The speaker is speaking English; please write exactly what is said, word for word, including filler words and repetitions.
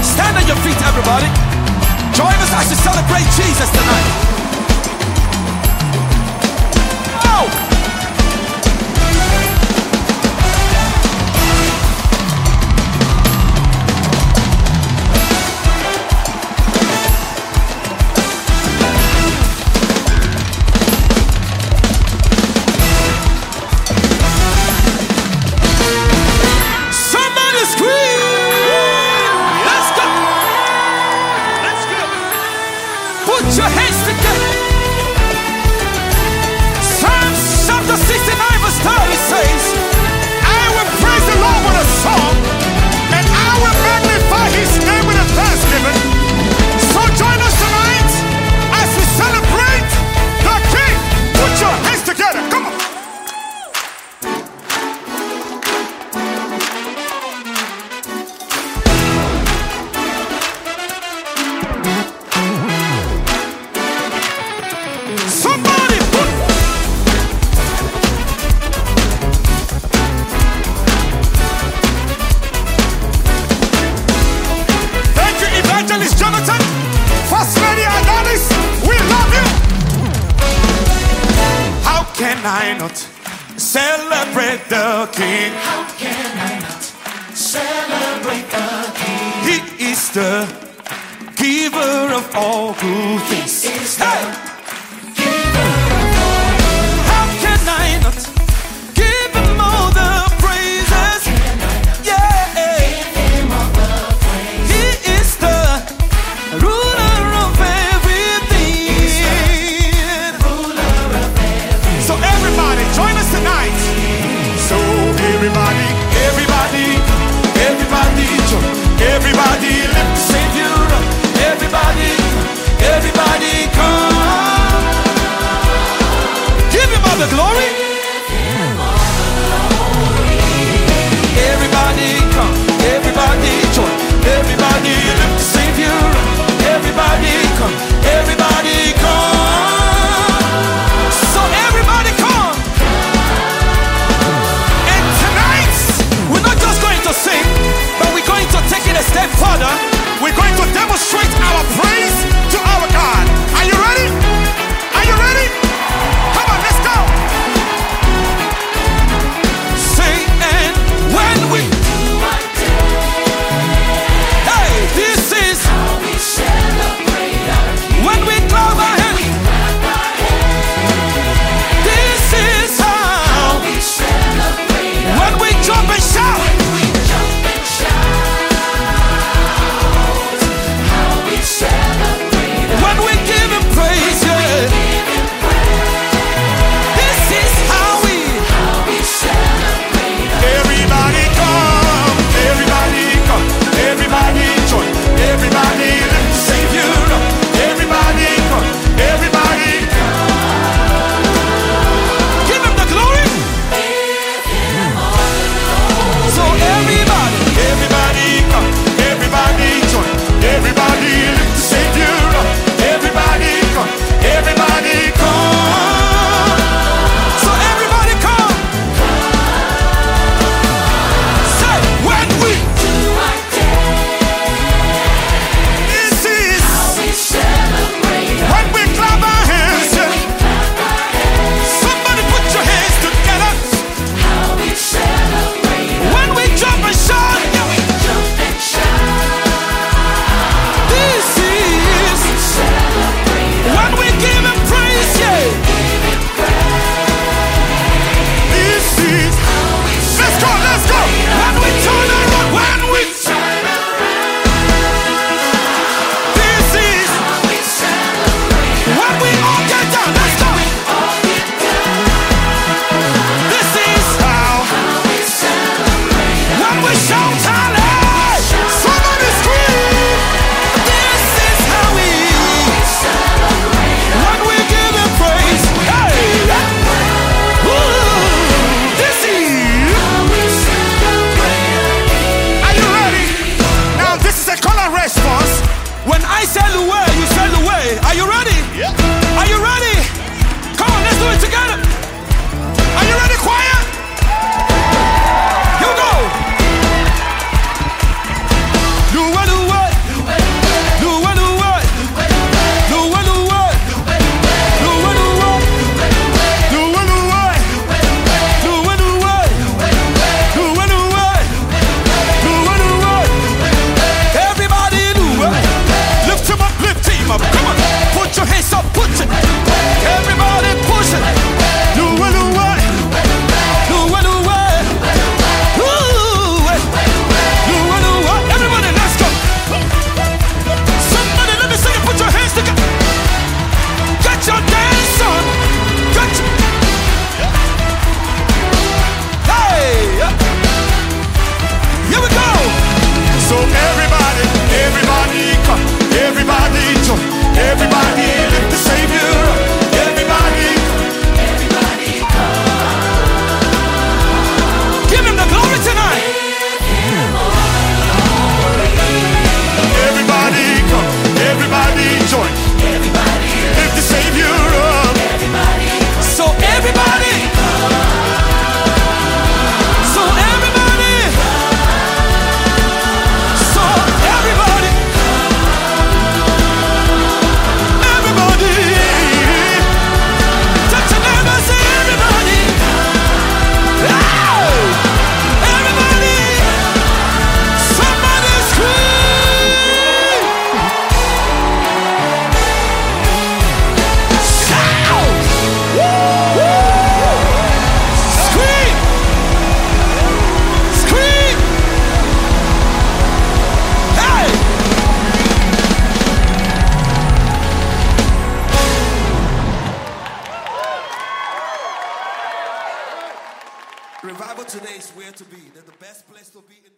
Stand on your feet, everybody. Join us as we celebrate Jesus tonight. Oh! Put your hands together. Psalms chapter sixty-nine verse thirty says, I will praise the Lord with a song, and I will magnify his name with a thanksgiving. So join us tonight as we celebrate the King. Put your hands together. Come on. Somebody put. Thank you, Evangelist Jonathan. First Lady Adonis, we love you. How can I not celebrate the King? How can I not celebrate the King? He is the giver of all good things. He is the Hey! giver of all. How can I not give him all the praises? Yeah, Give him all the praise. he is the ruler of everything. Ruler of everything. So everybody, join us tonight. So everybody, everybody, everybody, join. Everybody, lift the Savior up. Everybody, everybody, come. Revival today is where to be. They're the best place to be in the